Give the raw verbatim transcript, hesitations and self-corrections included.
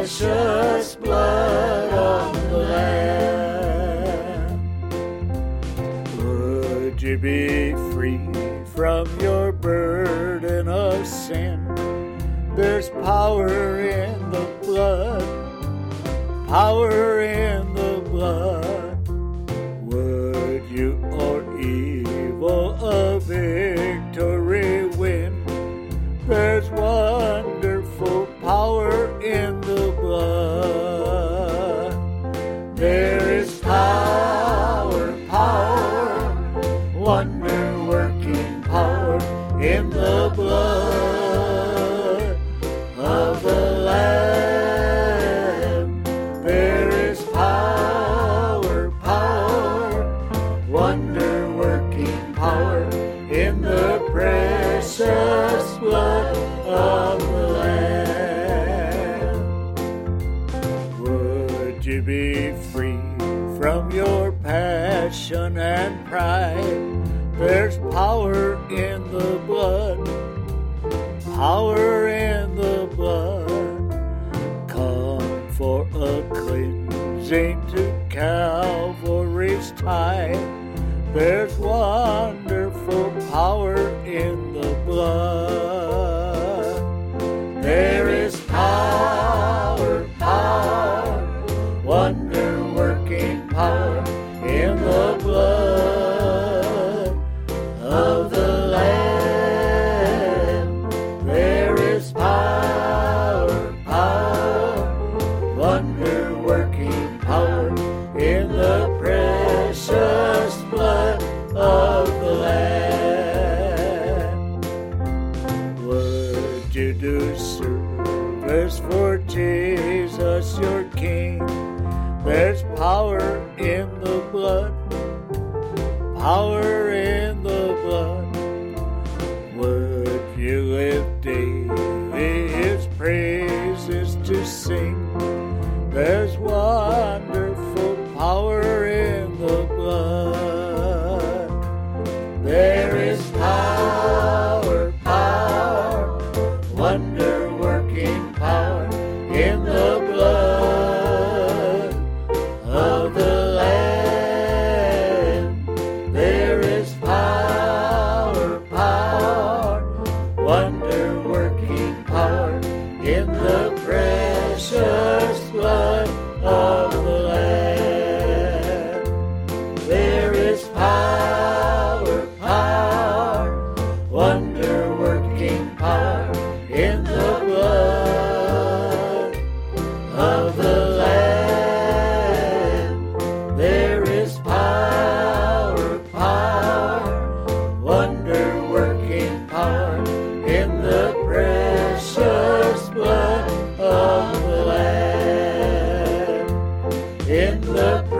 precious blood of the Lamb. Would you be free from your burden of sin? There's power in the blood, power in the blood. Would you or evil a victory win? There's wonderful power in the blood. There is power, power, wonder-working power in the blood of the Lamb. There is power, power, wonder-working power in the precious blood of the Lamb. Would you be free from your passion and pride? There's power in the blood, power in the blood. Come for a cleansing to Calvary's tide. There's wonderful power in the blood. There is power, power, wonder-working power in the blood of the Lamb. There is power, power, wonder-working power in the precious blood of the Lamb. Would you do service for Jesus your King? There's power in the blood, power in the blood. Would you live daily his praises to sing? There's wonderful power in the blood. There is power, power, wonder-working power in the blood of the Lamb. There is power, power, wonder-working power in the precious blood of the Lamb. There is power, power, wonder-working power in the blood of the Lamb. There is power, power, wonder-working power in the precious blood of the Lamb. In the